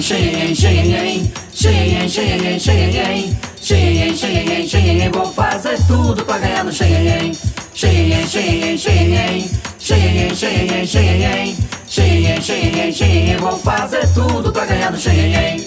Xenhenhen, vou fazer tudo pra ganhar no Xenhenhen. Xenhenhen, vou fazer tudo pra ganhar no Xenhenhen.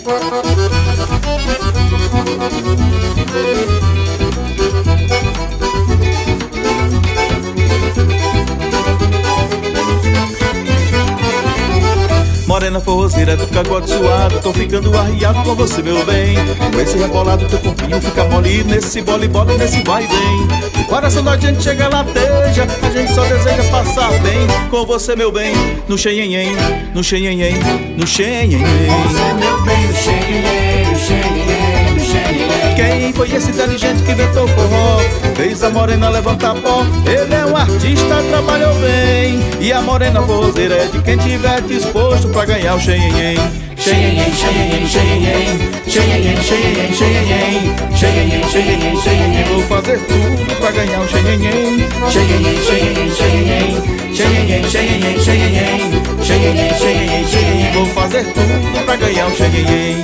Morena forrozeira do cangote suado, tô ficando arriado com você, meu bem. Com esse rebolado teu corpinho fica mole, nesse bole, nesse vai e vem. O coração da gente chega lateja, a gente só deseja passar bem com você, meu bem. No Xenhenhen, no Xenhenhen, no Xenhenhen. Você, meu bem, no Xenhenhen, no Xenhenhen, no Xenhenhen. Quem foi esse inteligente que inventou forró? Fez a morena levantar pó. Ele é um artista, trabalhou bem. E a morena forrozeira é de quem tiver disposto pra ganhar o Xenhenhen. Xenhenhen, vou fazer tudo pra ganhar o Xenhenhen. Xenhenhen, vou fazer tudo pra ganhar o Xenhenhen.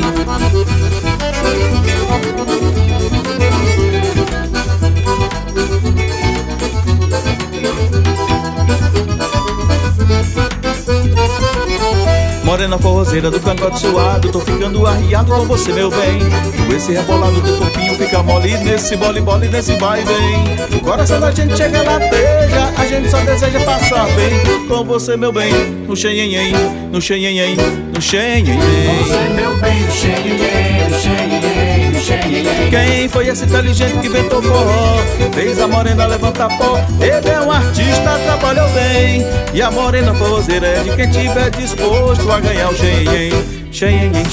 Morena forrozeira do cangote suado, tô ficando arriado com você, meu bem. Com esse rebolado do corpinho fica mole, nesse bole, nesse vai e vem. O coração da gente chega lateja, a gente só deseja passar bem com você, meu bem. No Xenhenhen, no Xenhenhen, no Xenhenhen. Você, meu bem, no Xenhenhen, no Xenhenhen, no Xenhenhen. Quem foi esse inteligente que inventou forró? Fez a morena levantar pó. Ele é um artista, trabalhou bem. E a morena forrozeira é de quem tiver disposto a ganhar o Xenhenhen. Xenhenhen,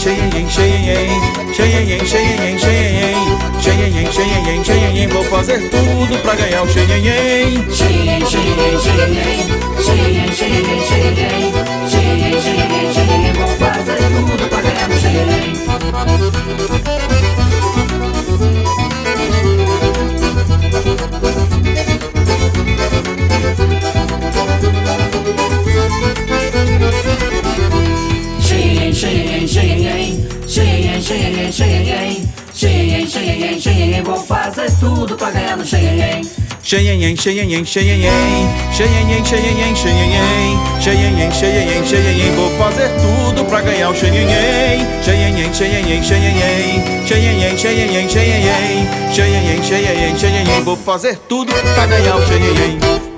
vou fazer tudo pra ganhar o Xenhenhen. Xenhenhen, vou fazer tudo pra ganhar no Xenhenhen. Xenhenhen, vou fazer tudo pra ganhar no Xenhenhen. Xenhenhen, vou fazer tudo pra ganhar o Xenhenhen. Xenhenhen, vou fazer tudo pra ganhar o Xenhenhen.